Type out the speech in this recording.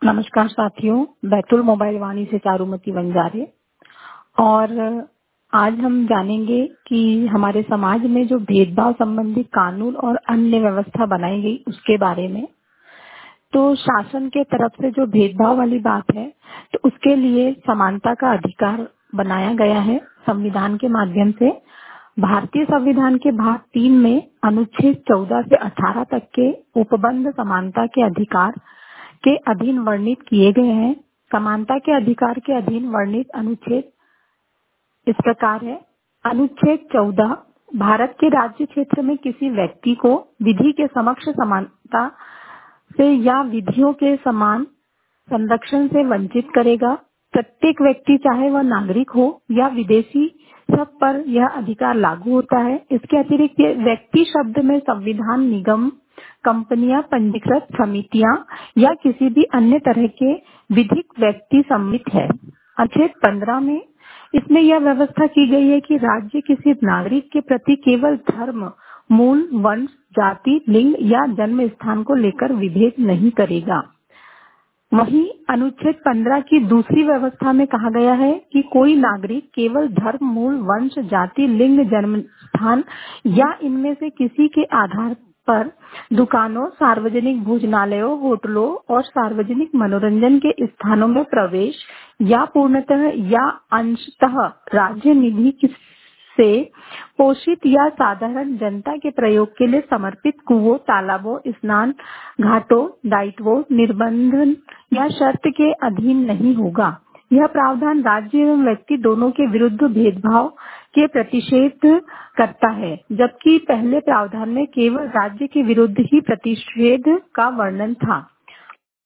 नमस्कार साथियों, बैतुल मोबाइल वाणी से चारुमती वंजारे। और आज हम जानेंगे कि हमारे समाज में जो भेदभाव संबंधी कानून और अन्य व्यवस्था बनाई गई उसके बारे में। तो शासन के तरफ से जो भेदभाव वाली बात है, तो उसके लिए समानता का अधिकार बनाया गया है संविधान के माध्यम से। भारतीय संविधान के भाग 3 में अनुच्छेद 14 से 18 तक के उपबंध समानता के अधिकार के अधीन वर्णित किए गए हैं। समानता के अधिकार के अधीन वर्णित अनुच्छेद इस प्रकार है। अनुच्छेद 14, भारत के राज्य क्षेत्र में किसी व्यक्ति को विधि के समक्ष समानता से या विधियों के समान संरक्षण से वंचित करेगा। प्रत्येक व्यक्ति, चाहे वह नागरिक हो या विदेशी, सब पर यह अधिकार लागू होता है। इसके अतिरिक्त ये व्यक्ति शब्द में संविधान, निगम, कंपनियां, पंजीकृत समितियां या किसी भी अन्य तरह के विधिक व्यक्ति सम्मिलित है। अनुच्छेद 15 में इसमें यह व्यवस्था की गई है कि राज्य किसी नागरिक के प्रति केवल धर्म, मूल, वंश, जाति, लिंग या जन्म स्थान को लेकर विभेद नहीं करेगा। वहीं अनुच्छेद 15 की दूसरी व्यवस्था में कहा गया है कि कोई नागरिक केवल धर्म, मूल, वंश, जाति, लिंग, जन्म स्थान या इनमें से किसी के आधार पर दुकानों, सार्वजनिक भोजनालयों, होटलों और सार्वजनिक मनोरंजन के स्थानों में प्रवेश या पूर्णतः या अंशतः राज्य निधि से पोषित या साधारण जनता के प्रयोग के लिए समर्पित कुओं, तालाबों, स्नान घाटों, दायित्वों, निर्बंधन या शर्त के अधीन नहीं होगा। यह प्रावधान राज्य एवं व्यक्ति दोनों के विरुद्ध भेदभाव के प्रतिषेध करता है, जबकि पहले प्रावधान में केवल राज्य के विरुद्ध ही प्रतिषेध का वर्णन था।